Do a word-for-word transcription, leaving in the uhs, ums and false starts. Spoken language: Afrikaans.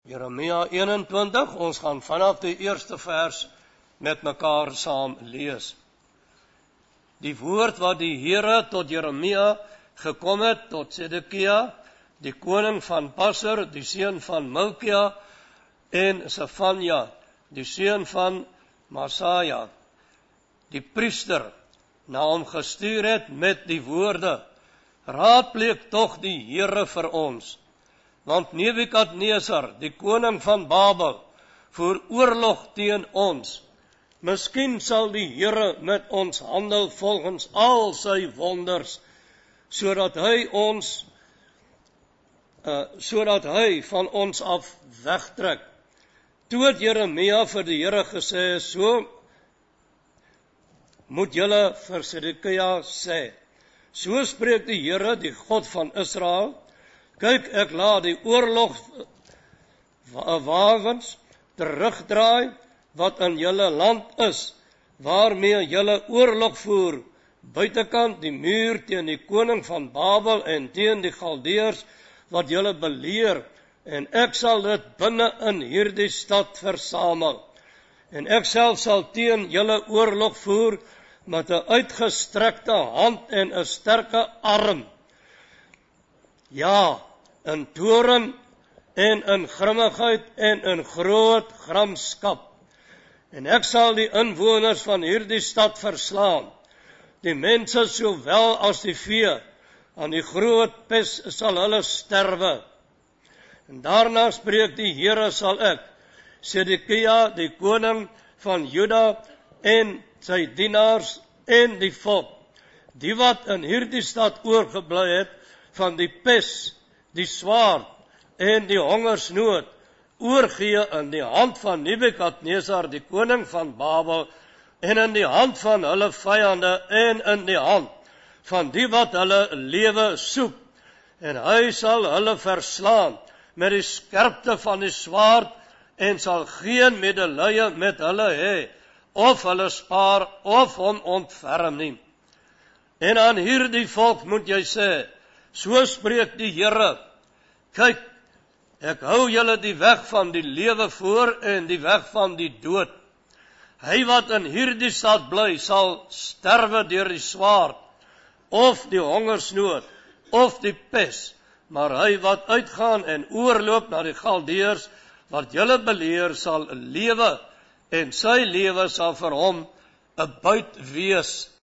Jeremia eenentwintig, ons gaan vanaf die eerste vers met mekaar saam lees. Die woord wat die Here tot Jeremia gekom het, tot Sedekia, die koning van Passer, die seun van Milkia, en Sefanja, die seun van Masaja, die priester, na hom gestuur het met die woorde: raadpleeg tog die Here vir ons, want Nebukadnesar, die koning van Babel, voer oorlog teen ons. Miskien sal die Here met ons handel volgens al sy wonders, sodat hy ons, uh, sodat hy van ons af wegtrek. Toe het Jeremia vir die Here gesê: so moet julle vir Sedekia sê, so spreek die Here, die God van Israel, kyk, ek laat die oorlogwagens terugdraai, wat in julle land is, waarmee julle oorlog voer, buitekant die muur teen die koning van Babel en teen die Galdeërs, wat julle beleer, en ek sal dit binne in hierdie stad versamel, en ek self sal teen julle oorlog voer, met 'n uitgestrekte hand en 'n sterke arm, ja, in toorn en in grimmigheid en in groot gramskap. En ek sal die inwoners van hierdie stad verslaan, die mense sowel as die vee, aan die groot pes sal hulle sterwe. En daarna spreek die Here, sal ek Sedekia, die koning van Juda, en sy dienaars en die volk, die wat in hierdie stad oorgebly het, van die pes, die swaard en die hongersnood, oorgee in die hand van Nebukadnesar, die koning van Babel, en in die hand van hulle vyande, en in die hand van die wat hulle lewe soek, en hy sal hulle verslaan met die skerpte van die swaard, en sal geen medelee met hulle hê, of hulle spaar, of hom ontferm nie. En aan hierdie volk moet jy sê, so spreek die Here, kyk, ek hou julle die weg van die lewe voor, en die weg van die dood. Hy wat in hierdie stad bly, sal sterwe deur die swaard, of die hongersnood, of die pes, maar hy wat uitgaan en oorloop na die Galdeërs, wat julle beleer, sal lewe, en sy lewe sal vir hom 'n buit wees.